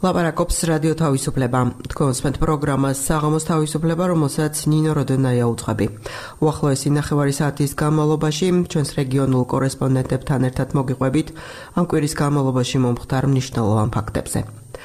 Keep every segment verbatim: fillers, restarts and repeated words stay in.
ლაპარაკობს რადიო თავისუფლება. თქვენს პროგრამას საღამოს თავისუფლება, რომელსაც ნინო როდონაია უძღვები. უახლოესი ნახევარი საათის განმავლობაში ჩვენს რეგიონულ კორესპონდენტებთან ერთად მოგიყვებით ამ კვირის განმავლობაში მომხდარ მნიშვნელოვან ფაქტებზე.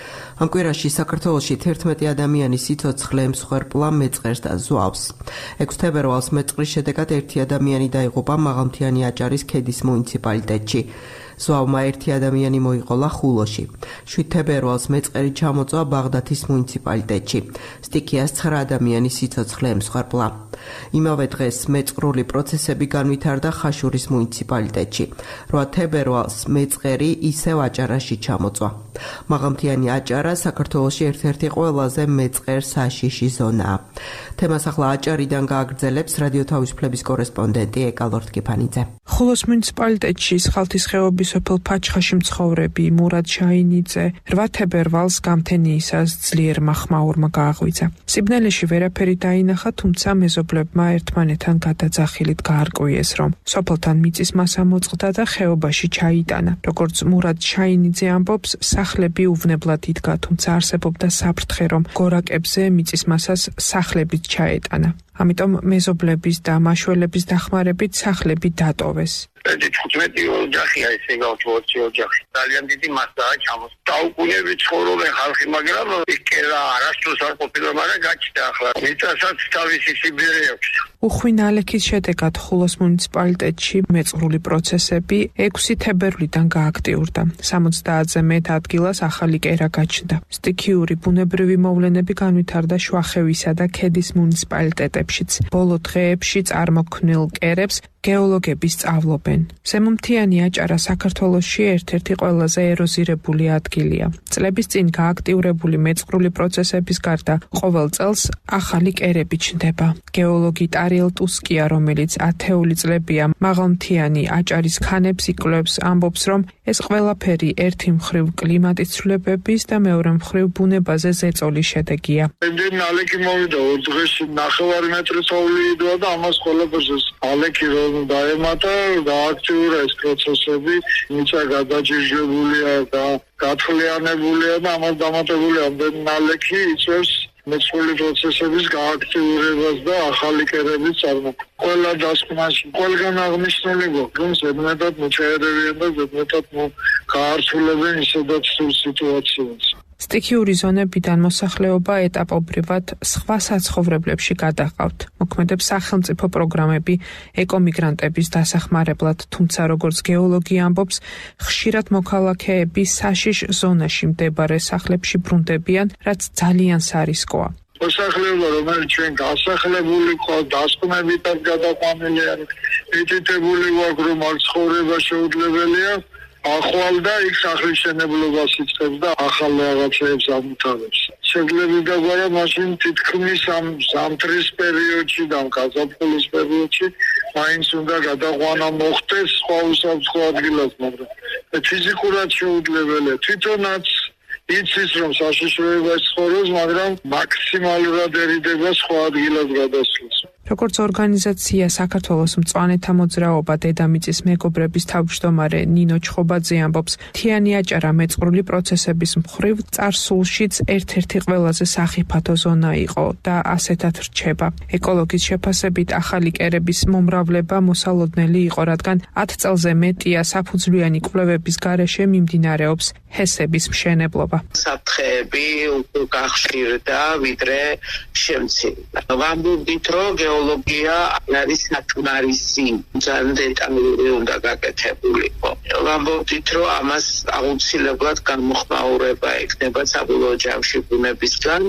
ამ კვირაში საქართველოში თერთმეტი ადამიანის სიცოცხლე მსხვერპლა მეწყერს და ზვავს. ექვსი თებერვალს მეწყრის შედეგად ერთი ადამიანი დაიღუპა მაღალმთიანი აჭარის ქედის მუნიციპალიტეტში. ზვავმა ერთი ადამიანი მოიყოლა ხულოში. შვიდ თებერვალს მეწყერი ჩამოწვა ბაღდათის მუნიციპალიტეტში. სტიქიას ცხრა ადამიანის სიცოცხლე ემსხვერპლა. იმავე დღეს მეწყრული პროცესები განვითარდა ხაშურის მუნიციპალიტეტში. რვა თებერვალს მეწყერი ისევ აჭარაში ჩამოწვა. მაღალმთიანი აჭარა საქართველოში ერთ-ერთი ყველაზე მეწყერ საშიში ზონაა. თემას ახლა აჭარიდან გააგრძელებს რადიო თავისუფლების კორესპონდენტი ეკა ლორთქიფანიძე. ხულოს მუნიციპალიტეტში სხალთის ხეობის სოფელ ფაჩხაში მცხოვრები მურად შაინიძე რვა თებერვალს გამთენიისას ძლიერმა ხმაურმა გააღვიძა. სიბნელეში ვერაფერი დაინახა, თუმცა მეზობლებმა ერთმანეთთან გადაძახილით გაარკვიეს, რომ სოფელთან მიწის მასა მოწყდა და ხეობაში ჩაიტანა. როგორც მურად შაინიძე ამბობს, სახლები უვნებლად იდგა, თუმცა არსებობდა საფრთხე, რომ გორაკებზე მიწის მასას სახლებით ჩაეტანა. ამიტომ მეზობლების და მაშველების დახმარებით სახლები დატოვეს. თხუთმეტი ოჯახია ესე გავთხოვე ოჯახი. ძალიან დიდი მასაა ჩამოს. დაუყუნები ცხოვრობენ ხალხი, მაგრამ იქა არასდროს არ ყოფილა, მაგრამ გაჩნდა ახლა. მიწასაც თავისი სიბირი აქვს. უხვინ ალექის შედეგად ხულოს მუნიციპალიტეტში მეწყრული პროცესები ექვსი თებერვლიდან გააქტიურდა. სამოცდაათზე მეტ ადგილას ახალი კერა გაჩნდა. სტიქიური ბუნებრივი მოვლენები განვითარდა შუახევისა და ქედის მუნიციპალიტეტებშიც. ბოლო დღეებში წარმოქმნილ კერებს გეოლოგები სწავლობენ. ზემომთიანი აჭარა საქართველოში ერთ-ერთი ყველაზე ეროზირებული ადგილია. წლების წინ გააქტიურებული მეწყრული პროცესების გარდა ყოველ წელს ახალი კერები ჩნდება. გეოლოგი ტარიელ ტუსკია, რომელიც ათეული წლებია მაღალმთიანი აჭარის ქანებს იკვლევს, ამბობს, რომ ეს ყველაფერი ერთი მხრივ კლიმატის ცვლილებების და მეორე მხრივ ბუნებაზე ზეწოლის შედეგია. იმდენი ალექი მოვიდა, ორ დღეში ნახევარი მეტრი თოვლი იდვა და ამას ყველაფერს ალექი რომ დაემატა, გააქტიურა ეს პროცესები, მიწა გადაჯირჯებულია და გათვლიანებულია და ამას დამატებული ამდენი ალექი იწვევს მეწყრული პროცესების გააქტიურებას და ახალი კერების წარმოქმნას. ყველა დასკვნაში ყველგან აღნიშნული გვაქვს, რომ ზედმეტად მოჩაერებიან და ზედმეტად გაართულებენ ისედაც სულ სიტუაციას. სტიქიური ზონებიდან მოსახლეობა ეტაპობრივად სხვა საცხოვრებლებში გადაყავთ. მოქმედებს სახელმწიფო პროგრამები ეკომიგრანტების დასახმარებლად, თუმცა როგორც გეოლოგი ამბობს, ხშირად მოქალაქეები საშიშ ზონაში მდებარე სახლებში ბრუნდებიან, რაც ძალიან სარისკოა. მოსახლეობა, რომელიც ჩვენ გასახლებული ყავს, დასკვნებითაც გადაყვანილი არის, მითითებული გვაქვს, რომ აქ ცხოვრება შეუძლებელია. ახვალ და იქ სახლის შენებლობას იწყებს და ახალ რაღაცებს ამთავრებს. შეძლები გაგვარა მაშინ თითქმის ამ ზამთრის პერიოდში და გაზაფხულის პერიოდში მაინც უნდა გადაყვანა მოხდეს სხვა უსაფრთხო ადგილას, მაგრამ ფიზიკურად შეუძლებელია. თვითონაც იცის, რომ საშიშროება ცხოვრობს, მაგრამ მაქსიმალურადერიდება სხვა ადგილას გადასვლას. როგორც ორგანიზაცია საქართველოს მწვანეთა მოძრაობა დედამიწის მეგობრების თავმჯდომარე ნინო ჩხობაძე ამბობს, მთიანი აჭარა მეწყრული პროცესების მხრივ წარსულშიც ერთ-ერთი ყველაზე სახიფათო ზონა იყო და ასეთად რჩება. ეკოლოგის შეფასებით ახალი კერების მომრავლება მოსალოდნელი იყო, რადგან ათ წელზე მეტია საფუძვლიანი კვლევების გარეშე მიმდინარეობს ჰესების მშენებლობა. საფრთხეები უფრო გახშირდა, ვიდრე შემცირდა. ვამბობდით, რომ გეოლოგია არის საკმარისი, ძალიან დეტალური უნდა გაკეთებულიყო. ვამბობდით, რომ ამას აუცილებლად განმოხმაურება ექნება საბოლოო ჯამში ბუნებისგან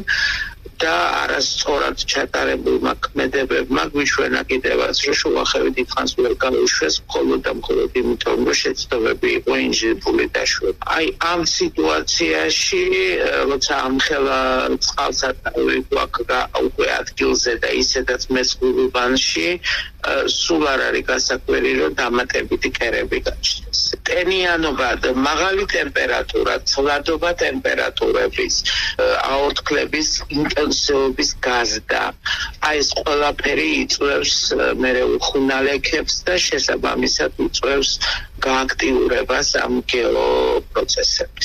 და არასწორად ჩატარებულმა ქმედებებმა გვიშვენა კიდევაც, რომ შუახევი დიდხანს ვერ გამოიშვეს მხოლოდ და მხოლოდ იმიტომ, რომ შეცდომები იყო ინჟინერული დაშვება. აი ამ სიტუაციაში, როცა ამხელა წყალსატევი გვაქვს უკვე ადგილზე და ისედაც მეწყრულობაში, სულ არ არის გასაკვირი, რომ დამატებითი კერები გაჩნდეს. ტენიანობა და მაღალი ტემპერატურა, ცვლადობა ტემპერატურების, აორთქლების ინტენსივობის გაზრდა. აი ეს ყველაფერი იწვევს მერე უხვინ ალექებს და შესაბამისად იწვევს გააქტიურებას ამ გეოპროცესების.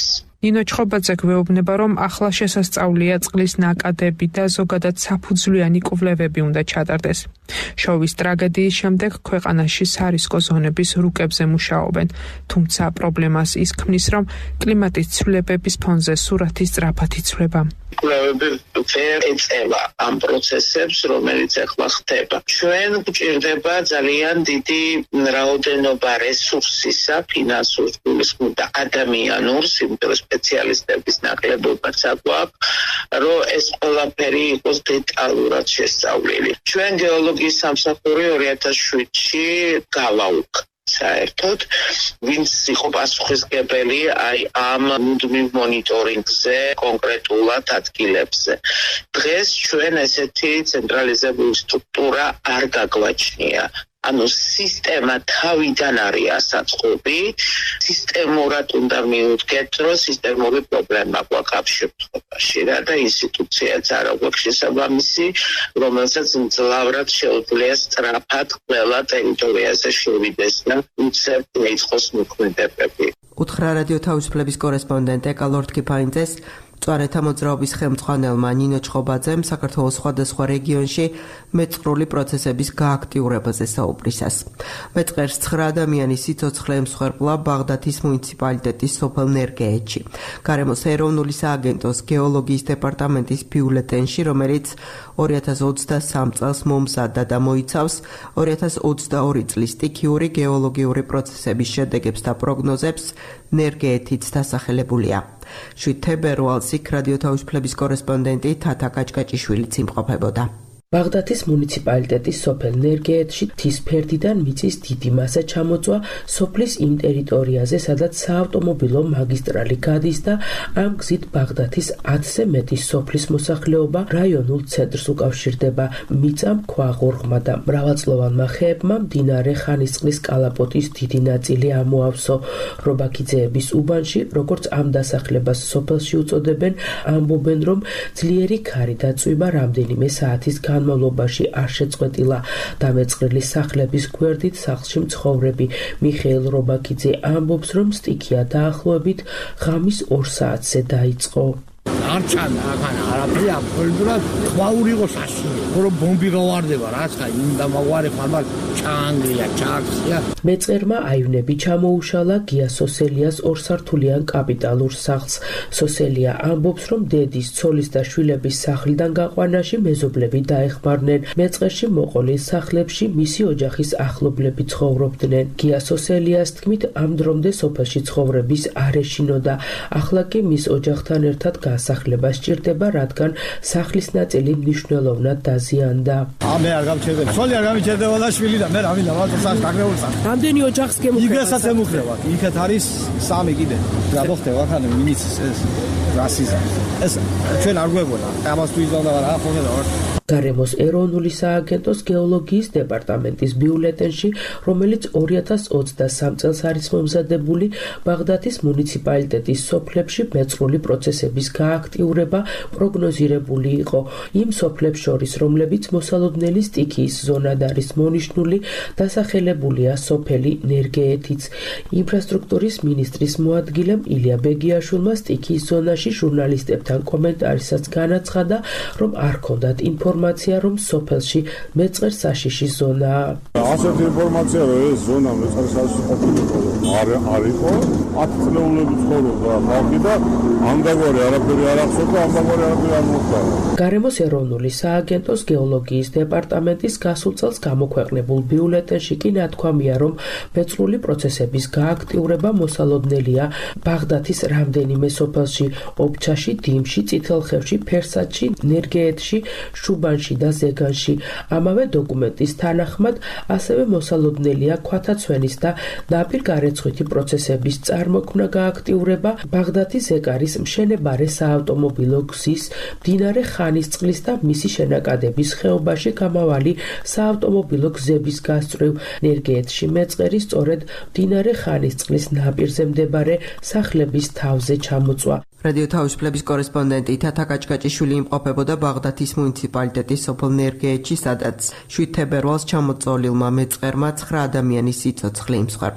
ნინო ჩხობაძე გვეუბნება, რომ ახლა შესასწავლია წყლის ნაკადები და ზოგადად საფუძვლიანი კვლევები უნდა ჩატარდეს. შოვის ტრაგედიის შემდეგ ქვეყანაში სარისკო ზონების რუკებზე მუშაობენ, თუმცა პრობლემას ის ქმნის, რომ კლიმატის ცვლილებების ფონზე სურათი სწრაფად იცვლება. კვლევები ვერ ეწევა ამ პროცესებს, რომელიც ახლა ხდება. ჩვენ გვჭირდება ძალიან დიდი რაოდენობა რესურსისა, ფინანსურ და ადამიანურ, სიმდიდრე სპეციალისტების ნაკლებობაც აქვთ, რომ ეს ყველაფერი იყოს დეტალურად შესწავლილი. ჩვენ გეოლოგიის სამსახური ორი ათას შვიდში გავაუქმდა. საერთოდ ვინც იყო პასუხისმგებელი აი ამ მუდმივ მონიტორინგზე კონკრეტულად ადგილებზე. დღეს ჩვენ ესეთი ცენტრალიზებული სტრუქტურა არ გაგვაჩნია. ანუ სისტემა თავიდან არის ასაწყობი, სისტემურად უნდა მივუდგეთ, რომ სისტემური პრობლემა გვაქვს ამ შემთხვევაში რა და ინსტიტუციაც არ აქვს შესაბამისი, რომელსაც მძლავრად შეუძლია სწრაფად ყველა ტერიტორიაზე შევიდეს და უცებ დაიწყოს მოქმედებები. უთხრა რადიო თავისუფლების კორესპონდენტ ეკალორდ კიფაინძეს მწვანეთა მოძრაობის ხელმძღვანელმა ნინო ჩხობაძემ საქართველოს სხვადასხვა რეგიონში მეწყრული პროცესების გააქტიურებაზე საუბრისას. მეწყერს ცხრა ადამიანის სიცოცხლე ემსხვერპლა ბაღდათის მუნიციპალიტეტის სოფელ ნერგეეთში. გარემოს ეროვნული სააგენტოს გეოლოგიის დეპარტამენტის ბიულეტენში, რომელიც ორი ათას ოცდასამ წელს მომზადდა და მოიცავს ორი ათას ოცდაორი წლის სტიქიური გეოლოგიური პროცესების შედეგებს და პროგნოზებს, ნერგეეთიც დასახელებულია. შვიდ თებერვალს იქ რადიო თავისუფლების კორესპონდენტი თათა კაჭკაჭიშვილიც იმყოფებოდა. ბაღდათის მუნიციპალიტეტის სოფელ ნერგეეთში მთის ფერდიდან მიწის დიდი მასა ჩამოწვა სოფლის იმ ტერიტორიაზე, სადაც საავტომობილო მაგისტრალი გადის და ამ გზით ბაღდათის ათზე მეტი სოფლის მოსახლეობა რაიონულ ცენტრს უკავშირდება. მიწამ, ქვაღორღმა და მრავალწლოვანმა ხეებმა მდინარე ხანისწყლის კალაპოტის დიდი ნაწილი ამოავსო. რობაქიძეების უბანში, როგორც ამ დასახლებას სოფელში უწოდებენ, ამბობენ, რომ ძლიერი ქარი დაწვიმა რამდენიმე საათის განმავლობაში არ შეწყვეტილა. დამეწყრილი სახლების გვერდით სახლში მცხოვრები მიხეილ რობაქიძე ამბობს, რომ სტიქია დაახლოებით ღამის ორ საათზე დაიწყო. არ ჩანდა ახლა არაფერი აბსოლუტურად ყვაური იყო საშინელი რომ ბომბი გავარდება რაც ხა იმ დამაგვარე ხალხ ჩაანგრია ჩააქცია. მეწყერმა აივნები ჩამოუშალა გია სოსელიას ორსართულიან კაპიტალურ სახლს. სოსელია ამბობს, რომ დედის, ცოლის და შვილების სახლიდან გაყვანაში მეზობლები დაეხმარნენ. მეწყერში მოყოლილ სახლებში მისი ოჯახის ახლობლები ცხოვრობდნენ. გია სოსელიას თქმით, ამ დრომდე სოფელში ცხოვრების არ ეშინოდა. ახლა კი მის ოჯახთან ერთად გასახლება სჭირდება, რადგან სახლის ნაწილი მნიშვნელოვნად დაზიანდა. ამე არ გამჩერდება. ცოლი არ გამჩერდება და შვილი და მე რა მინდა ვატოს გაგრეულ სახლს. რამდენი ოჯახს გემუქრება? იგასაც ემუქრება. იქეთ არის სამი კიდე. რა მოხდება ახლა მინიცის ეს რასიზმი. ეს ჩვენ არ გვეგონა. ამას თუ იზონდა რა ხონდა ვარ. გარემოს ეროვნული სააგენტოს გეოლოგიის დეპარტამენტის ბიულეტენში, რომელიც ორი ათას ოცდასამ წელს არის მომზადებული, ბაღდათის მუნიციპალიტეტის სოფლებში მეწყრული პროცესების გააქტიურება პროგნოზირებული იყო. იმ სოფლებს შორის, რომლებიც მოსალოდნელი სტიქიის ზონად არის მონიშნული, დასახელებულია სოფელი ნერგეეთიც. ინფრასტრუქტურის მინისტრის მოადგილემ ილია ბეგიაშვილმა სტიქიის ზონაში ჟურნალისტებთან კომენტარისას განაცხადა, რომ არ ჰქონდათ ინფორმაცია, რომ სოფელში მეწყერ საშიში ზონაა. ასეთი ინფორმაცია, რომ ეს ზონა მეწყერ საშიში ყოფილიყო, არ არ იყო, ათი წლეულები ცხოვრობდა ხალხი და ამდაგვარი არაფერი არ ახსოვდა, ამდაგვარი არაფერი არ მოხდა. გარემოს ეროვნული სააგენტოს გეოლოგიის დეპარტამენტის გასულ წელს გამოქვეყნებულ ბიულეტენში კი ნათქვამია, რომ მეწყრული პროცესების გააქტიურება მოსალოდნელია ბაღდათის რამდენიმე სოფელში, ობჩაში, დინში, წითელხევში, ფერსატში, ნერგეეთში, შუბანში და ზეგანში. ამავე დოკუმენტის თანახმად, ასევე მოსალოდნელია ქვათაცვენის და ნაპირგარეცხვითი პროცესების წარმოქმნა გააქტიურება ბაღდათის ზეკარის მშენებარე საავტომობილო გზის, მდინარე ხანისწყლის და მისი შენაკადების ხეობაში გამავალი საავტომობილო გზების გასწვრივ. ნერგეეთში მეწყერი სწორედ მდინარე ხანისწყლის ნაპირზე მდებარე სახლების თავზე ჩამოწვა. რადიო თავისუფლების კორესპონდენტი თათა კაჭკაჭიშვილი იმყოფებოდა ბაღდათის მუნიციპალიტეტის სოფელ ნერგეეთში, სადაც შვიდ თებერვალს ჩამოწოლილმა მეწყერმა ცხრა ადამიანის სიცოცხლე იმსხვერპლა.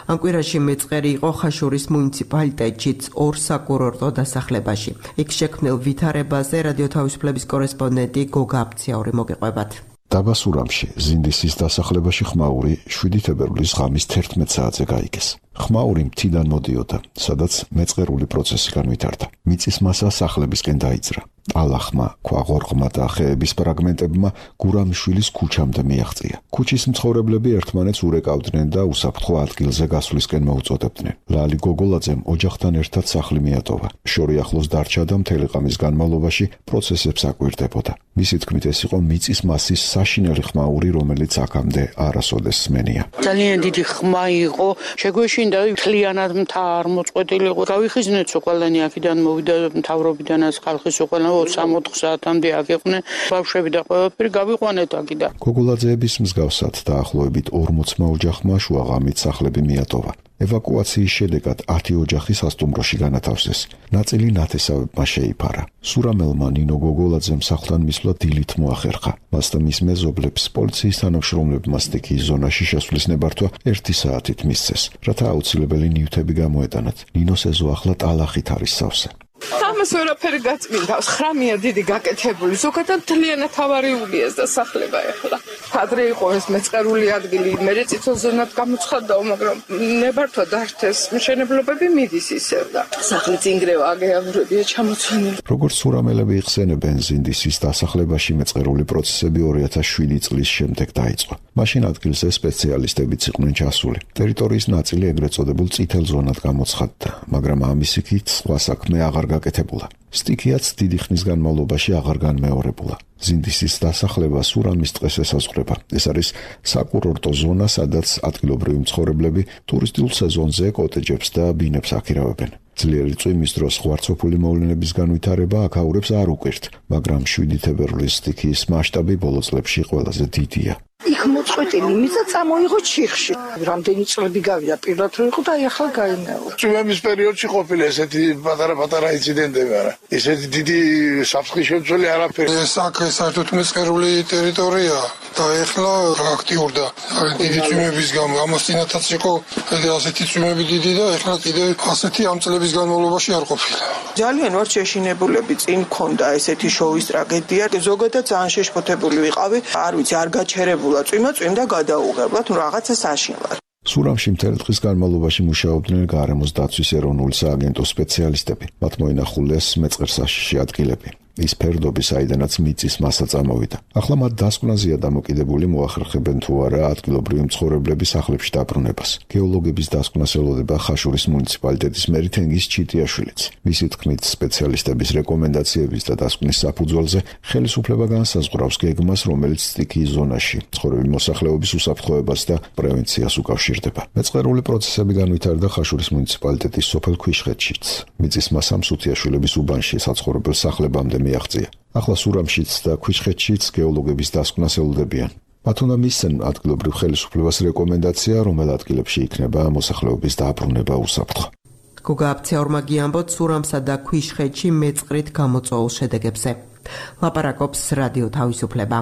ამ კვირაში მეწყერი იყო ხაშურის მუნიციპალიტეტშიც ორ საკურორტო დასახლებაში. იქ შექმნილ ვითარებაზე რადიო თავისუფლების კორესპონდენტი გოგა აფციაური მოგიყვებათ. დაბა სურამში ზინდისის დასახლებაში ხმაური შვიდი თებერვლის ღამის თერთმეტ საათზე გაიგეს. ხმაური მთიდან მოდიოდა, სადაც მეწყერული პროცესი განვითარდა. მიწის მასა სახლებისკენ დაიძრა. ალახმა, ქვაღორღმა და ხეების ფრაგმენტებმა გურამიშვილის ქუჩამდე მიაღწია. ქუჩის მცხოვრებლები ერთმანეთს ურეკავდნენ და უსაფრთხო ადგილზე გასვლისკენ მოუწოდებდნენ. ლალი გოგოლაძემ ოჯახთან ერთად სახლი მიატოვა. შორი ახლოს დარჩა და მთელი ღამის განმავლობაში პროცესებს აკვირდებოდა. მისი თქმით, ეს იყო მიწის მასის საშინელი ხმაური, რომელიც აქამდე არასოდეს სმენია. ძალიან დიდი ხმა იყო, შეგვეშინდა მთლიანად მთა არ მოწყვეტილიყო. გავიხიზნეთ ყველანი აქედან მოვიდა მთავრობიდანაც ხალხის ყველა სამოთხ საათამდე აქ იყვნენ ბავშვები და ყველაფერი გავიყვანეთ აქედან. გოგოლაძეების მსგავსად დაახლოებით ორმოცმა ოჯახმა შუაღამით სახლები მიატოვა. ევაკუაციის შედეგად ათი ოჯახი სასტუმროში განათავსეს. ნაწილი ნათესავებმა შეიფარა. სურამელმა ნინო გოგოლაძემ სახლთან მისვლა დილით მოახერხა. მას და მის მეზობლებს პოლიციის თანამშრომლებმა სტიქიის ზონაში შესვლის ნებართვა ერთი საათით მისცეს, რათა აუცილებელი ნივთები გამოეტანათ. ნინოს ეზო ახლა ტალახით არის სავსე. ამას ვერაფერი გაწმინდავს, ხრამია დიდი გაკეთებული, ზოგადად მთლიანად ავარიულია ეს დასახლება ახლა. ადრე იყო ეს მეწყერული ადგილი, მე წითელ ზონად გამოცხადდაო, მაგრამ ნებართვა დარჩეს, მშენებლობები მიდის ისევ და სახლი წინგრევა აგეავრებია ჩამოცვენილი. როგორც სურამელები იხსენებენ, ზინდისის დასახლებაში მეწყერული პროცესები ორი ათას შვიდი წლის შემდეგ დაიწყო. მაშინ ადგილზე სპეციალისტებიც იყვნენ ჩასული. ტერიტორიის ნაწილი ეგრეთ წოდებულ წითელ ზონად გამოცხადდა, მაგრამ ამის იქით სხვა საქმე აღარ გაკეთებულა. სტიქიაც დიდი ხნის განმავლობაში აღარ განმეორებულა. ზინდისის დასახლება სურამის ტყეს ესაზღვრება. ეს არის საკურორტო ზონა, სადაც ადგილობრივი მცხოვრებლები ტურისტულ სეზონზე კოტეჯებს და ბინებს აქირავებენ. ძლიერი წვიმის დროს ღვარცოფული მოვლენების განვითარება აქაურებს არ უკვირთ, მაგრამ შვიდი თებერვლის სტიქიის მასშტაბი ბოლო წლებში ყველაზე დიდია. იქ მოწყვეტილი მიწა წამოიღო ჩიხში. რამდენი წლები გავიდა პირდად რო იყო და ახლა გაინეო. წვიმების პერიოდში ყოფილა ესეთი პატარა-პატარა ინციდენტები, არა. ესეთი დიდი საფრთხის შემცველი არაფერი. ეს აქ საერთოდ მეწყერული ტერიტორია და ახლა აქტიურდა. დიდი წვიმების გამო ამასთანაც იყო ასეთი წვიმები დიდი და ახლა კიდე ასეთი ამ წლების განმავლობაში არ ყოფილა. ძალიან ვარ შეშინებულები, წინ მქონდა ესეთი შოუის ტრაგედია. ზოგადად ძალიან შეშფოთებული ვიყავი, არ ვიცი, არ გაჩერებულა წვიმა წვიმდა გადაუღებლად, ნუ რაღაცა საშინლად. სურამში მთელი დღის განმავლობაში მუშაობდნენ გარემოს დაცვის ეროვნული სააგენტოს სპეციალისტები. მათ მოინახულეს მეწყერსაშიში ადგილები. ის ფერდობი, საიდანაც მიწის მასა წამოვიდა. ახლა მათ დასკვნაზეა დამოკიდებული, მოახერხებენ თუ არა ადგილობრივი მცხოვრებლები სახლებში დაბრუნებას. გეოლოგების დასკვნას ელოდება ხაშურის მუნიციპალიტეტის მერი თენგიზ ჩიტიაშვილიც. მისი თქმით, სპეციალისტების რეკომენდაციების და დასკვნის საფუძველზე ხელისუფლება განსაზღვრავს გეგმას, რომელიც სტიქიის ზონაში მცხოვრები მოსახლეობის უსაფრთხოებას და პრევენციას უკავშირდება. მეწყერული პროცესები განვითარდა ხაშურის მუნიციპალიტეტის სოფელ ქვიშხეთშიც. მიწის მასამ სუთიაშვილების უბანში საცხოვრებელ სახლებამდე მიაღწია. ახლა სურამშიც და ქვიშხეთშიც გეოლოგების დასკვნას ელოდებიან. მათ უნდა მისცენ ადგილობრივ ხელისუფლებას რეკომენდაცია, რომელ ადგილებში იქნება მოსახლეობის დაბრუნება უსაფრთხო. გოგა აფციაურმა გიამბოთ სურამსა და ქვიშხეთში მეწყრით გამოწვეულ შედეგებზე. ლაპარაკობს რადიო თავისუფლება.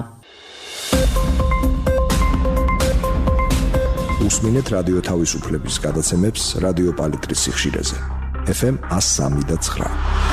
უსმინეთ რადიო თავისუფლების გადაცემებს რადიო პალიტრის სიხშირეზე. ეფ ემ ას სამი და ცხრა.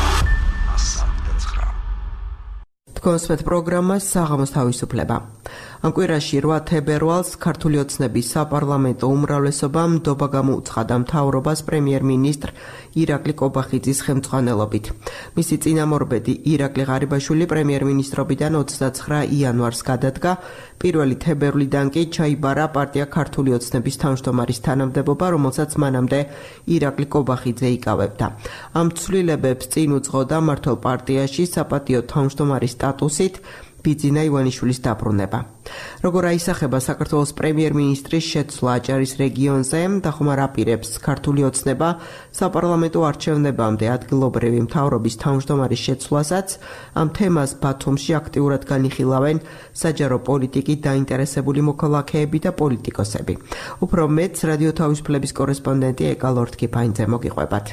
კონსპეთ პროგრამა საღამოს თავისუფლება. ამ კვირაში რვა თებერვალს ქართული ოცნების საპარლამენტო უმრავლესობამ ნდობა გამოუცხადა მთავრობას პრემიერ-მინისტრ ირაკლი კობახიძის ხელმძღვანელობით. მისი წინამორბედი ირაკლი ღარიბაშვილი პრემიერ-მინისტრობიდან ოცდაცხრა იანვარს გადადგა, პირველი თებერვლიდან კი ჩაიბარა პარტია ქართული ოცნების თავმჯდომარის თანამდებობა, რომელსაც მანამდე ირაკლი კობახიძე იკავებდა. ამ ცვლილებებს წინ უძღოდა მართლ პარტიაში საპატიო თავმჯდომარის სტატუსით ბიძინა ივანიშვილის დაბრუნება. როგორ აისახება საქართველოს პრემიერ-მინისტრის შეცვლა აჭარის რეგიონზე, დახმარ აპირებს ქართული ოცნება საპარლამენტო არჩევნებამდე ადგილობრივი მთავრობის თავმჯდომარის შეცვლასაც, ამ თემას ბათუმში აქტიურად განიხილავენ საჯარო პოლიტიკით დაინტერესებული მოქალაქეები და პოლიტიკოსები. უფრო მეტს რადიო თავისუფლების კორესპონდენტი ეკა ლორთქიფაინძე მოგიყვებათ.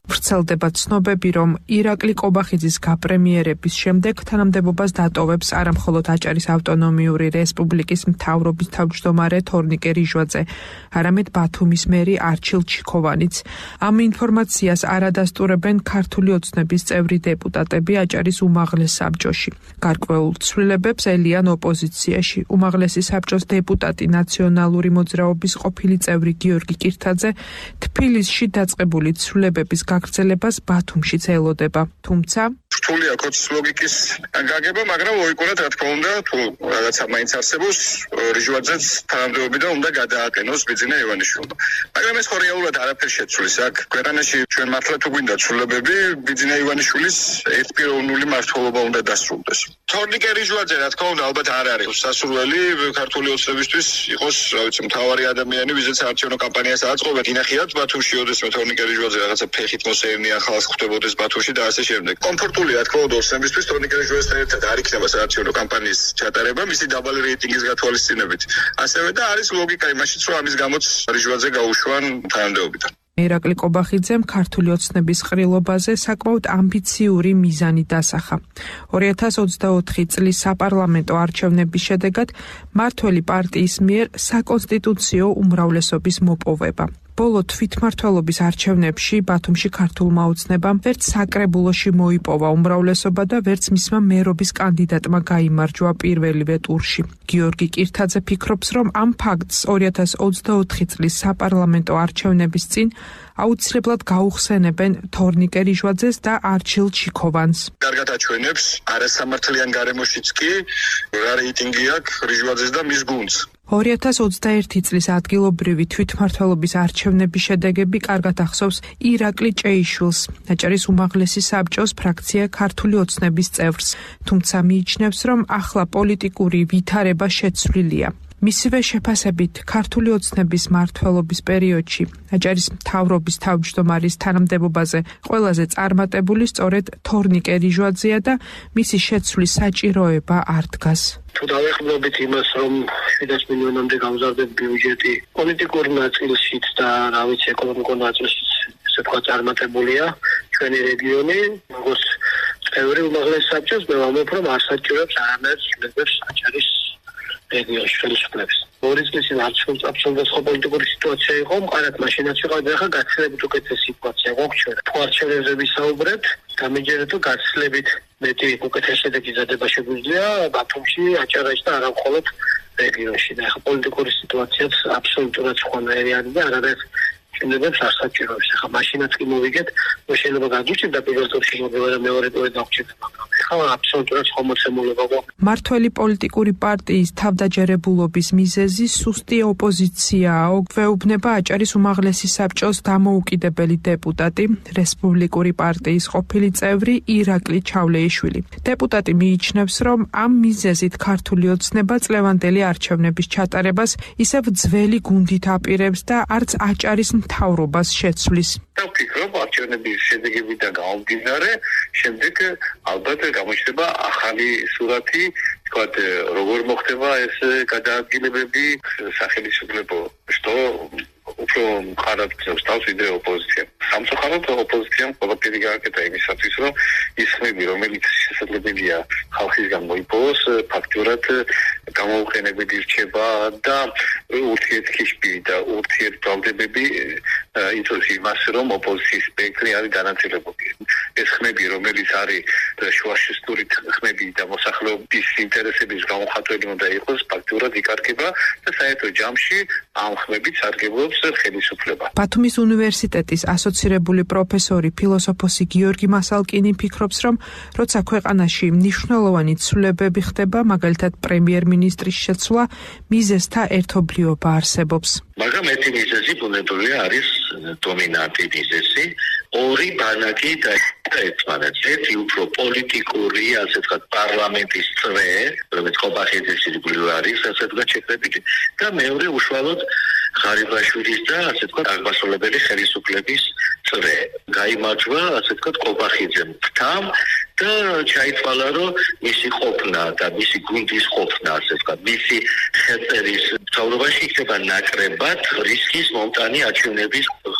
ვრცელდება ცნობები, რომ ირაკლი კობახიძის გაპრემიერების შემდეგ თანამდებობას დატოვებს არამხოლოდ აჭარის ავტონომიური რესპუბლიკის მთავრობის თავმჯდომარე თორნიკე რიჟვაძე, არამედ ბათუმის მერი არჩილ ჩიქოვანიც. ამ ინფორმაციას არადასტურებენ ქართული ოცნების წევრი დეპუტატები აჭარის უმაღლეს საბჭოში. გარკვეულ ცვლილებებს ელიან ოპოზიციაში. უმაღლესი საბჭოს დეპუტატი ნაციონალური მოძრაობის ყოფილი წევრი გიორგი კირთაძე თბილისში დაწყებული ცვლილებების გაგრძელებას ბათუმშიც ელოდება. თუმცა რთული აქვს ლოგიკის გაგება, მაგრამ მოიკურათ რა თქმა უნდა, თუ რაღაცა მაინც არსებობს, რიჟვაძეც თანამდებობიდან უნდა გადააყენოს ბიძინა ივანიშვილმა. მაგრამ ეს ხო რეალურად არაფერს შეცვლის. აქ ქვეყანაში ჩვენ მართლა თუ გვინდა ცვლილებები, ბიძინა ივანიშვილის ერთპიროვნული მმართველობა უნდა დასრულდეს. თორნიკე რიჟვაძე რა თქმა უნდა ალბათ არ არის სასურველი ქართული ოცნებისთვის იყოს, რა ვიცი, მთავარი ადამიანი, ვიზეც საარჩევნო კამპანიას აწყობენ. ინახიათ ბათუმში ოდესმე თორნიკე რიჟვაძე რაღაცა ფეხით მოსეირნია ხალხს ხვდებოდეს ბათუმში და ასე შემდეგ. კომფორტული რა თქმა უნდა ოცნებისთვის თორნიკე რიჟვაძესთან ერთად არ იქნება საარჩევნო კამპანიის ჩატარება მისი დაბალი რეიტინგის გათვალისწინებით. ასევე და არის ლოგიკა იმაშიც, რომ ამის გამოც რიჟვაძე გაუშვან თანამდებობიდან. ირაკლი კობახიძემ ქართული ოცნების ყრილობაზე საკმაოდ ამბიციური მიზანი დასახა. ორი ათას ოცდაოთხი წლის საპარლამენტო არჩევნების შედეგად მმართველი პარტიის მიერ საკონსტიტუციო უმრავლესობის მოპოვება. ბოლო თვითმმართველობის არჩევნებში ბათუმში ქართულმა ოცნებამ ვერც საკრებულოში მოიპოვა უმრავლესობა და ვერც მისმა მერობის კანდიდატმა გაიმარჯვა პირველივე ტურში. გიორგი კირთაძე ფიქრობს, რომ ამ ფაქტს ორი ათას ოცდაოთხი წლის საპარლამენტო არჩევნების წინ აუცილებლად გაუხსენებენ თორნიკე რიჟვაძეს და არჩილ ჩიქოვანს. კარგად აჩვენებს არასამართლიან გარემოშიც კი რა რეიტინგი აქვს რიჟვაძეს და მის გუნდს. ორი ათას ოცდაერთი წლის ადგილობრივი თვითმმართველობის არჩევნების შედეგები კარგად ახსოვს ირაკლი ჭეიშვილს, აჭარის უმაღლესი საბჭოს ფრაქცია ქართული ოცნების წევრს, თუმცა მიიჩნევს, რომ ახლა პოლიტიკური ვითარება შეცვლილია. მისივე შეფასებით ქართული ოცნების მმართველობის პერიოდში აჭარის მთავრობის თავმჯდომარის თანამდებობაზე ყველაზე წარმატებული სწორედ თორნიკე რიჟვაძეა და მისი შეცვლის საჭიროება არ დგას. თუ დავეხმარებით იმას, რომ შვიდას მილიონამდე გამზარდების ბიუჯეტი პოლიტიკურ ნაწილშიც და რა ვიცი ეკონომიკურ ნაწილშიც ესე თქვა წარმატებულია ჩვენი რეგიონი, როგორც წევრი უმაღლეს საბჭოს მე ვამბობ, რომ არ საჭიროებს არამედ ცვლილებებს აჭარის რეგიონში ხელისუფლების. ორი წლის წინ არჩევნებს აბსოლუტურად სხვა პოლიტიკური სიტუაცია იყო, მყარად მაშინაც ვიყავდა, ახლა გაცილებით უკეთესი სიტუაცია გვაქვს ჩვენ. თუ არჩევნებზე ვისაუბრებთ, გამიჯერეთ, რომ გაცილებით მეტი უკეთესი შედეგი ზადება შეგვიძლია ბათუმში, აჭარაში და არა მხოლოდ რეგიონში. და ახლა პოლიტიკური სიტუაციაც აბსოლუტურად სხვანაირი არის და არადაც ჩვენებს არ საჭიროებს. ახლა მაშინაც კი მოვიგეთ, რომ შეიძლება გაგვიჭირდა პირველ ტურში მოგება და მეორე ტური დაგჭირდა, მაგრამ ახლა აბსოლუტურად სხვა მოცემულობა გვაქვს. მმართველი პოლიტიკური პარტიის თავდაჯერებულობის მიზეზი სუსტი ოპოზიციაა, გვეუბნება აჭარის უმაღლესი საბჭოს დამოუკიდებელი დეპუტატი, რესპუბლიკური პარტიის ყოფილი წევრი ირაკლი ჩავლეიშვილი. დეპუტატი მიიჩნევს, რომ ამ მიზეზით ქართული ოცნება წლევანდელი არჩევნების ჩატარებას ისევ ძველი გუნდით აპირებს და არც აჭარის მთავრობას შეცვლის. ვფიქრობ, არჩევნების შედეგებიდან გამომდინარე, შემდეგ ალბათ გამოჩნდება ახალი სურათი, თქვათ, როგორ მოხდება ეს გადაადგილებები სახელმწიფო, что უფრო მყარად გწევს იდეა ოპოზიცია. სამწუხაროდ ოპოზიციამ ყველაფერი გააკეთა იმისათვის, რომ ის ხმები, რომელიც შესაძლებელია ხალხისგან მოიპოვოს, ფაქტურად გამოუყენებელი რჩება და ურთიერთქიშები და ურთიერთბრალდებები იწვევს იმას, რომ ოპოზიციის სპექტრი არის განაწილებული. ეს ხმები, რომელიც არის შუაშისტურით ხმები და მოსახლეობის ინტერესების გამოხატველი უნდა იყოს, ფაქტურად იკარგება და საერთო ჯამში ამ ხმებით სარგებლობს ხელისუფლება. ბათუმის უნივერსიტეტის ასოცირებული პროფესორი ფილოსოფოსი გიორგი მასალკინი ფიქრობს, რომ როცა ქვეყანაში მნიშვნელოვანი ცვლილებები ხდება, მაგალითად პრემიერ-მინისტრის შეცვლა, მიზეზთა ერთობლიობა არსებობს. მაგრამ ერთი მიზეზი ბუნებრივია არის დომინანტი მიზეზი, ორი ბანაკი და ერთმანეთს, ერთი უფრო პოლიტიკური, ასე ვთქვათ, პარლამენტის წრე, რომელიც კობახიძის ირგვლივ არის, ასე ვთქვათ, შექმნილი და მეორე უშუალოდ ღარიბაშვილის და ასე ვთქვათ, აღმასრულებელი ხელისუფლების წრე. გაიმარჯვა, ასე ვთქვათ, კობახიძემ ფთამ და ჩაითვალა, რომ მისი ყოფნა და მისი გუნდის ყოფნა, ასე ვთქვათ, მისი ხელწერის მთავრობაში იქნება ნაკრებად რისკის მომტანი არჩევნების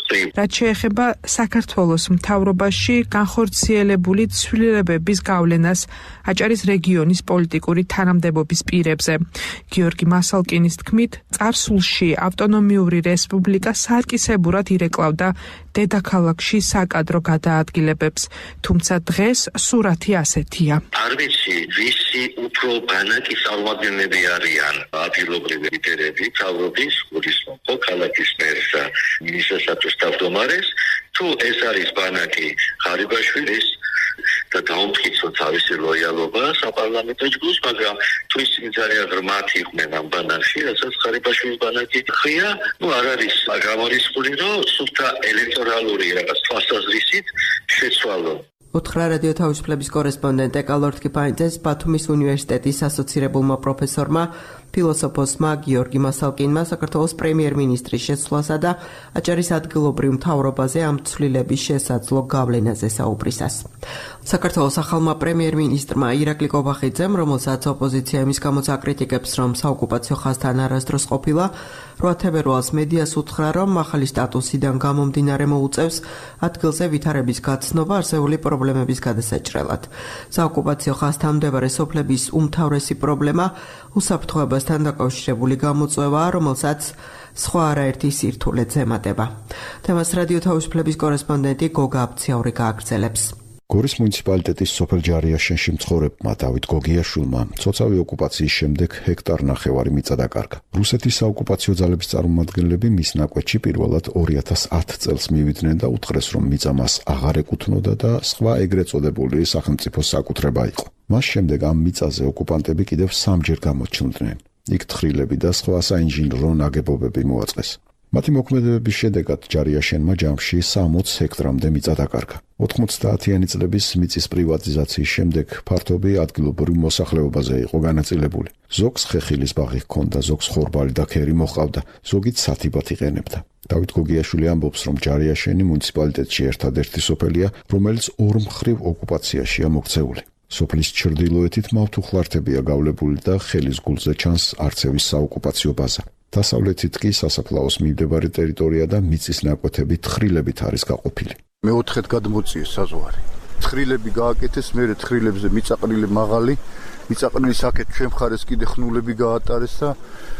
რაც შეეხება საქართველოს მთავრობაში განხორციელებული ცვლილებების გავლენას აჭარის რეგიონის პოლიტიკური თანამდებობის პირებზე. გიორგი მასალკინის თქმით, წარსულში ავტონომიური რესპუბლიკა სარკისებურად ირეკლავდა დედაქალაქში საკადრო გადაადგილებებს, თუმცა დღეს სურათი ასეთია. არ ვიცი, ვისი უფრო ბანაკის წარმომადგენლები არიან ადგილობრივი ლიდერები, მთავრობის, გულისხმობ ქალაქის მერს და მინისტრთა თავმჯდომარეს, თუ ეს არის ბანაკი ღარიბაშვილის და დაუმტკიცო თავისი ლოიალობა საპარლამენტო ჯგუფს, მაგრამ თუ ისინი ძალიან ღრმად იყვნენ ამ ბანაკში, რასაც ღარიბაშვილის ბანაკი ხია, ნუ არ არის გამორიცხული, რომ სუფთა ელექტორალური რაღაც თვალსაზრისით შეცვალონ. უთხრა რადიო თავისუფლების კორესპონდენტ ეკალორთ კიფაინძეს ბათუმის უნივერსიტეტის ასოცირებულმა პროფესორმა ფილოსოფოსმა გიორგი მასალკინმა საქართველოს პრემიერ-მინისტრის შეცვლასა და აჭარის ადგილობრივ მთავრობაზე ამ ცვლილების შესაძლო გავლენაზე საუბრისას. საქართველოს ახალმა პრემიერ-მინისტრმა ირაკლი კობახიძემ, რომელსაც ოპოზიცია იმის გამოც აკრიტიკებს, რომ საოკუპაციო ხაზთან არასდროს ყოფილა, რვა თებერვალს მედიას უთხრა, რომ ახალი სტატუსიდან გამომდინარე მოუწევს ადგილზე ვითარების გაცნობა არსებული პრობლემების გადასაჭრელად. საოკუპაციო ხაზთან მდებარე სოფლების უმთავრესი პრობლემა უსაფრთხოებასთან დაკავშირებული გამოწვევაა, რომელსაც სხვა არაერთი სირთულე ზემატება. თემას რადიო თავისუფლების კორესპონდენტი გოგა აბციაური გააგრძელებს. გორის მუნიციპალიტეტის სოფელ ჯარიაშენში მცხოვრებმა დავით გოგიაშვილმა ცოცავი ოკუპაციის შემდეგ ჰექტარ ნახევარი მიწა დაკარგა. რუსეთის საოკუპაციო ძალების წარმომადგენლები მის ნაკვეთში პირველად ორი ათას ათი წელს მივიდნენ და უთხრეს, რომ მიწა მას აღარ ეკუთვნოდა და სხვა ეგრეთ წოდებული სახელმწიფოს საკუთრება იყო. მას შემდეგ ამ მიწაზე ოკუპანტები კიდევ სამჯერ გამოჩნდნენ. იქ თხრილები და სხვა საინჟინრო ნაგებობები მოაწყეს. მათი მოქმედებების შედეგად ჯარიაშენმა ჯამში სამოცი ჰექტრამდე მიწა დაკარგა. ოთხმოცდაათიანი წლების მიწის პრივატიზაციის შემდეგ ფართობი ადგილობრივ მოსახლეობაზე იყო განაწილებული. ზოგს ხეხილის ბაღი ჰქონდა, ზოგს ხორბალი და ქერი მოჰყავდა, ზოგიც სათიბად იყენებდა. დავით გოგიაშვილი ამბობს, რომ ჯარიაშენი მუნიციპალიტეტში ერთადერთი სოფელია, რომელიც ორმხრივ ოკუპაციაშია მოქცეული. სოფლის ჩრდილოეთით მავთუხლართებია გავლებული და ხელის გულზე ჩანს არცევის საოკუპაციო ბაზა. დასავლეთით კი სასაფლაოს მიმდებარე ტერიტორია და მიწის ნაკვეთები თხრილებით არის გაყოფილი. მეოთხედ გადმოწიეს საზღვარი. თხრილები გააკეთეს, მერე თხრილებზე მიწაყრილი მაღალი, მიწაყრილის აქეთ ჩვენ მხარეს კიდე ხნულები გაატარეს და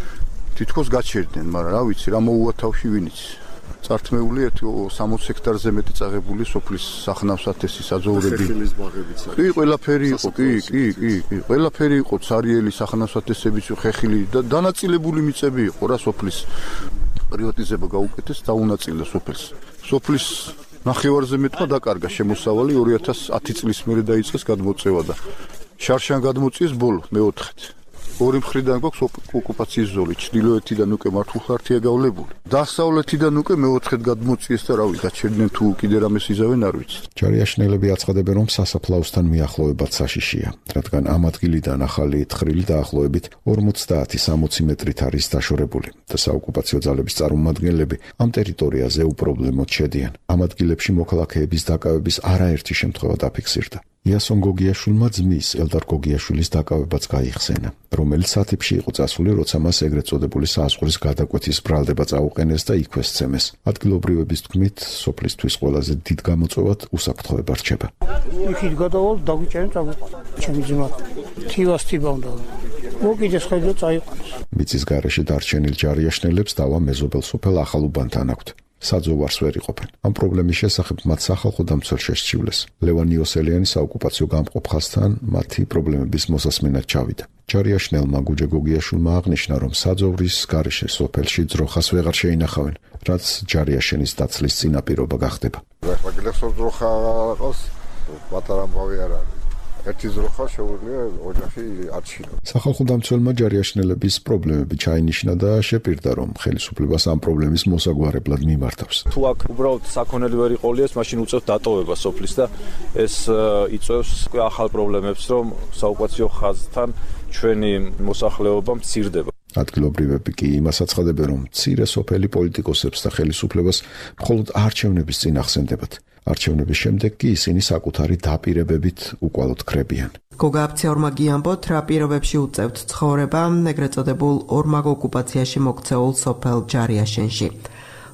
თითქოს გაჩერდნენ, მაგრამ რა ვიცი, რა მოუვა თავში ვინ იცის. წართმეული ერთი სამოცი ჰექტარზე მეტი წაღებული სოფლის სახნავსათესი საძოვრები. კი, ყველაფერი იყო, კი, კი, კი, კი, ყველაფერი იყო, ცარიელი სახნავსათესებიც, ხეხილი და დანაწილებული მიწები იყო რა სოფლის. პრივატიზება გაუკეთეს, დაუნაწილდა სოფელს. სოფლის ნახევარზე მეტმა დაკარგა შემოსავალი ორი ათას ათი წლის მერე დაიწყეს გადმოწევა და შარშან გადმოწიეს ბოლო მეოთხედ. ორი მხრიდან გვაქვს ოკუპაციის ზოლი, ჩრდილოეთიდან უკვე მართულხართია გავლებული. დასავლეთიდან უკვე მეოთხედ გადმოწიეს და რავი, გაჩერდნენ თუ კიდე რამეს იზავენ არ ვიცი. ჯარიაშნელები აცხადებენ, რომ სასაფლაოსთან მიახლოებაც საშიშია, რადგან ამ ადგილიდან ახალი თხრილი დაახლოებით ორმოცდაათი სამოცი მეტრით არის დაშორებული და საოკუპაციო ძალების წარმომადგენლები ამ ტერიტორიაზე უპრობლემოდ შედიან. ამ ადგილებში მოქალაქეების დაკავების არაერთი შემთხვევა დაფიქსირდა. იასონ გოგიაშვილმა ძმის ელდარ გოგიაშვილის დაკავებაც გაიხსენა, რომელიც სათიბში იყო წასული, როცა მას ეგრეთ წოდებული საზღვრის გადაკვეთის ბრალდება წაუყენეს და იქვე სცემეს. ადგილობრივების თქმით, სოფლისთვის ყველაზე დიდ გამოწვევად უსაფრთხოება რჩება. იქით გადავალ დაგვიჭერენ წაგვიყვან. ჩემი ძმა თივას თიბავდა. მოკიდეს ხედო წაიყვანეს. მიწის გარეშე დარჩენილ ჯარიაშნელებს დავა მეზობელ სოფელ ახალუბანთან აქვთ. საძოვარს ვერ იყოფენ. ამ პრობლემის შესახებ მათ სახალხო დამცველ შესჩივლეს. ლევან იოსელიანი საოკუპაციო გამყოფ ხაზთან მათი პრობლემების მოსასმენად ჩავიდა. ჯარიაშნელმა გუჯე გოგიაშვილმა აღნიშნა, რომ საძოვრის გარეშე სოფელში ძროხას ვეღარ შეინახავენ, რაც ჯარიაშენის დაცლის წინაპირობა გახდება. მაგილებს ძროხა ყავს, პატარა მბავი არ არის. ერთი ძროხა შეუძლია ოჯახი არჩინო. სახალხო დამცველმა ჯარიაშნელების პრობლემები ჩაინიშნა და შეპირდა, რომ ხელისუფლებას ამ პრობლემის მოსაგვარებლად მიმართავს. თუ აქ უბრალოდ საქონელი ვერ იყოლიას, მაშინ უწევთ დატოვება სოფლის და ეს იწევს ახალ პრობლემებს, რომ საოკუპაციო ხაზთან ჩვენი მოსახლეობა მცირდება. ადგილობრივები კი იმას აცხადებენ, რომ მცირე სოფელი პოლიტიკოსებს და ხელისუფლებას მხოლოდ არჩევნების წინ ახსენდებათ. არჩევნების შემდეგ კი ისინი საკუთარი დაპირებებით უკვალოდ ქრებიან. გოგა აბციაურმა გიამბოთ, რა პირობებში უწევთ ცხოვრება ეგრეთ წოდებულ ორმაგ ოკუპაციაში მოქცეულ სოფელ ჯარიაშენში.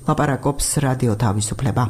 ლაპარაკობს რადიო თავისუფლება.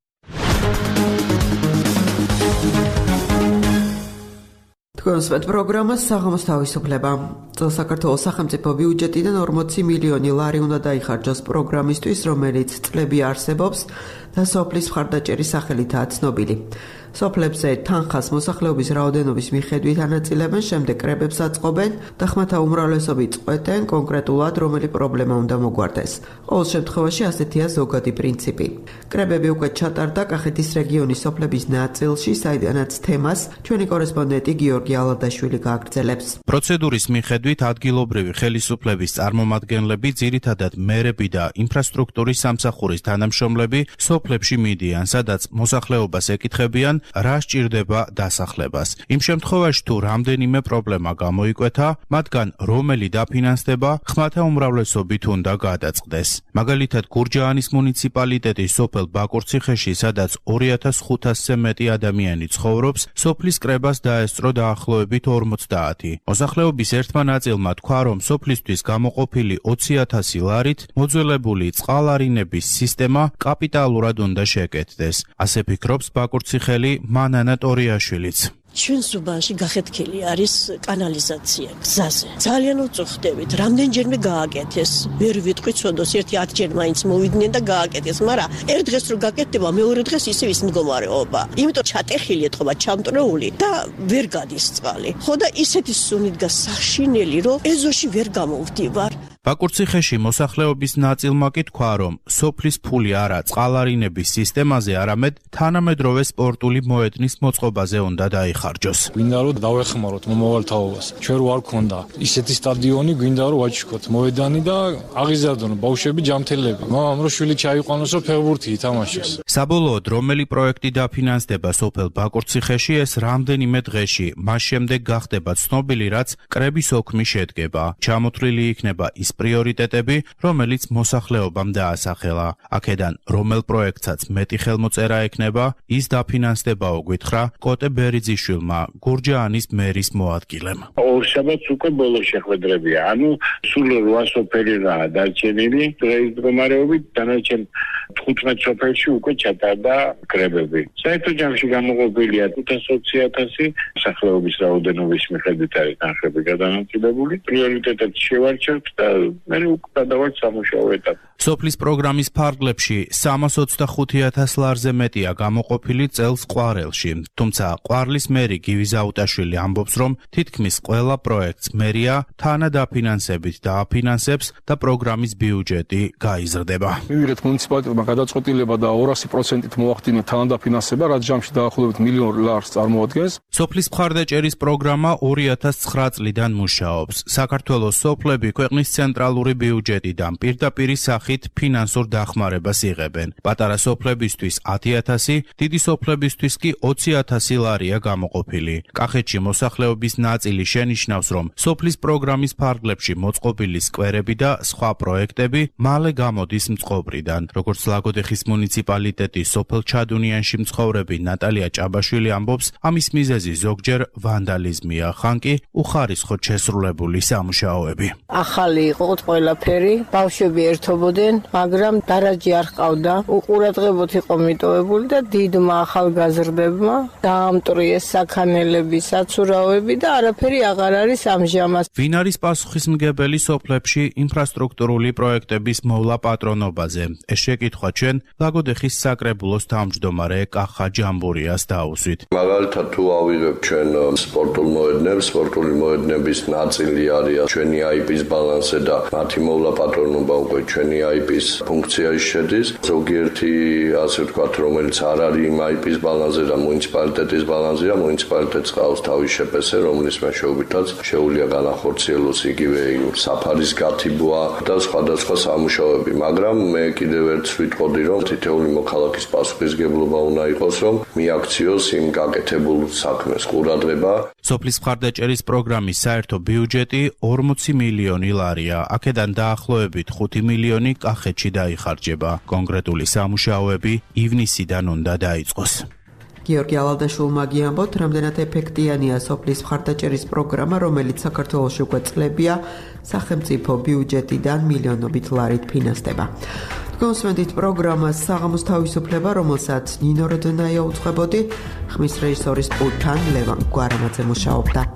კონსპეტ პროგრამა საღამოს თავისუფლება. წელს საქართველოს სახელმწიფო ბიუჯეტიდან ორმოცი მილიონი ლარი უნდა დაიხარჯოს პროგრამისთვის, რომელიც წლები არსებობს და სოფლის მხარდაჭერის სახელითაა ცნობილი. სოფლებზე თანხას მოსახლეობის რაოდენობის მიხედვით ანაწილებენ, შემდეგ კრებებს აწყობენ და ხმათა უმრავლესობით წყვეტენ კონკრეტულად რომელი პრობლემა უნდა მოგვარდეს. ყოველ შემთხვევაში ასეთია ზოგადი პრინციპი. კრებები უკვე ჩატარდა კახეთის რეგიონის სოფლების ნაწილში, საიდანაც თემას ჩვენი კორესპონდენტი გიორგი ალადაშვილი გააგრძელებს. პროცედურის მიხედვით ადგილობრივი ხელისუფლების წარმომადგენლები, ძირითადად მერები და ინფრასტრუქტურის სამსახურის თანამშრომლები სოფლებში მიდიან, სადაც მოსახლეობას ეკითხებიან, რა სჭირდება დასახლებას. იმ შემთხვევაში თუ რამდენიმე პრობლემა გამოიკვეთა, მათგან რომელი დაფინანსდება, ხმათა უმრავლესობით უნდა გადაწყდეს. მაგალითად, გურჯაანის მუნიციპალიტეტის სოფელ ბაკურციხეში, სადაც ორი ათას ხუთასზე მეტი ადამიანი ცხოვრობს, სოფლის კრებას დაესწრო დაახლოებით ორმოცდაათი. მოსახლეობის ერთმა ნაწილმა თქვა, რომ სოფლისთვის გამოყოფილი ოცი ათასი ლარით მოძველებული წყალარინების სისტემა კაპიტალურად უნდა შეკეთდეს. ასე ფიქრობს ბაკურციხელი მანანა ტორიაშვილიც. ჩვენ სუბანში გახეთქილი არის კანალიზაცია გზაზე. ძალიან უწუხდებით, რამდენჯერმე გააკეთეს. ვერ ვიტყვი ცოდოს, ერთი ათი ჯერ მაინც მოვიდნენ და გააკეთეს, მაგრამ ერთ დღეს რო გაკეთდება, მეორე დღეს ისევ ის მდგომარეობა. იმიტომ ჩატეხილი ეთყობა, ჩამტრეული და ვერ გადის წყალი. ხო და ისეთი სუნით გასაშინელი, რომ ეზოში ვერ გამოვდივარ. ბაკურციხეში მოსახლეობის ნაწილმა კი თქვა, რომ სოფლის ფული არა წყალარინების სისტემაზე, არამედ თანამედროვე სპორტული მოედნის მოწყობაზე უნდა დაიხარჯოს. გვინდა რომ დავეხმაროთ მომავალ თაობას. ჩვენ რო არ ქონდა ისეთი სტადიონი, გვინდა რომ ვაჩქოთ მოედანი და აღიზარდონ ბავშვები ჯამთელები. მამამ რო შვილი ჩაიყვანოს, რომ ფეხბურთი ითამაშოს. საბოლოოდ რომელი პროექტი დაფინანსდება სოფელ ბაკურციხეში, ეს რამდენიმე დღეში, მას შემდეგ გახდება ცნობილი, რაც კრების ოქმი შედგება. ჩამოთვლილი იქნება ის პრიორიტეტები, რომელიც მოსახლეობამ დაასახელა. აქედან რომელ პროექტსაც მეტი ხელმოწერა ექნება, ის დაფინანსდებაო გითხრა კოტე ბერიძიშვილმა, გურჯაანის მერის მოადგილემ. ორშაბათს უკვე ბოლო შეხვედრებია. ანუ სულ რვა სოფელია დარჩენილი. დღეს მდგომარეობით დანარჩენ თხუთმეტ სოფელში უკვე ჩატარდა კრებები. საერთო ჯამში გამოყოფილია ხუთას ოცი ათასი, მოსახლეობის რაოდენობის მიხედვით არის თანხები გადანაწილებული. პრიორიტეტად შევარჩევთ და მე უკვე დავარჩ სამუშაო ეტაპი. სოფლის პროგრამის ფარგლებში სამას ოცდახუთი ათას ლარზე მეტია გამოყოფილი წელს ყვარელში. თუმცა ყვარლის მერი გივი ზაუტაშვილი ამბობს, რომ თითქმის ყველა პროექტს მერია თანადაფინანსებით დააფინანსებს და პროგრამის ბიუჯეტი გაიზრდება. მივიღეთ მუნიციპალიტეტმა გადაწყვეტილება და ორასი პროცენტით მოახდინეთ თანადაფინანსება, რაც ჯამში დაახლოებით მილიონ ლარს წარმოადგენს. სოფლის მხარდაჭერის პროგრამა ორი ათას ცხრა წლიდან მუშაობს. საქართველოს სოფლები ქვეყნის ცენტრალური ბიუჯეტიდან პირდაპირი სახით ფინანსურ დახმარებას იღებენ. პატარა სოფლებისთვის ათი ათასი, დიდი სოფლებისთვის კი ოცი ათასი ლარია გამოყოფილი. კახეთში მოსახლეობის ნაწილი შენიშნავს, რომ სოფლის პროგრამის ფარგლებში მოწყობილი სკვერები და სხვა პროექტები მალე გამოდის მწყობრიდან. როგორც ლაგოდეხის მუნიციპალიტეტის სოფელ ჩადუნიანში მცხოვრები ნატალია ჭაბაშვილი ამბობს, ამის მიზეზი ზოგჯერ ვანდალიზმია, ხან კი უხარისხოდ შესრულებული სამუშაოები. ახალი იყო ყველაფერი, ბავშვები ერთობოდნენ, მაგრამ დარაჯი არ ჰყავდა. უყურადღებოდ იყო მიტოვებული და დიდმა ახალგაზრდებმა დაამტრიეს საქანელები, საცურაოები და არაფერი აღარ არის ამჟამად. ვინ არის პასუხისმგებელი სოფლებში ინფრასტრუქტურული პროექტების მოვლა პატრონობაზე? ეს შეკითხვა ჩვენ ლაგოდეხის საკრებულოს თავმჯდომარე კახა ჯამბურიას დაუსვით. მაგალითად თუ ავიღებ ჩვენ სპორტულ მოედნებს, სპორტული მოედნების ნაწილი არის ჩვენი აი პის ბალანსზე და მათი მოვლა პატრონობა უკვე ჩვენი აი პის ფუნქციაში შედის. ზოგიერთი ასე ვთქვათ, რომელიც არ არის იმ აი პის ბალანსზე და მუნიციპალიტეტის ბალანსზეა, მუნიციპალიტეტს ყავს თავის შეფესე, რომლის მეშვეობითაც შეუძლია განახორციელოს იგივე საფარის გათიბვა და სხვადასხვა სამუშაოები. მაგრამ მე კიდევ ერთ ვიტყოდი, რომ თითოეული მოქალაქის პასუხისმგებლობა უნდა იყოს, რომ მიაქციოს იმ გაკეთებულ საქმეს ყურადღება. სოფლის მხარდაჭერის პროგრამის საერთო ბიუჯეტი ორმოცი მილიონი ლარია. აქედან დაახლოებით ხუთი მილიონი კახეთში დაიხარჯება. კონკრეტული სამუშაოები ივნისიდან უნდა დაიწყოს. გიორგი ალადაშვილმა გიამბოთ, რამდენად ეფექტიანია სოფლის მხარდაჭერის პროგრამა, რომელიც საქართველოში უკვე წლებია სახელმწიფო ბიუჯეტიდან მილიონობით ლარით ფინანსდება. გონსვენდით პროგრამას საღამოს თავისუფლება, რომელსაც ნინო როდონაია უძღვებოდი, ხმის რეჟისორის პულტთან ლევან გვარამაძე მუშაობდა.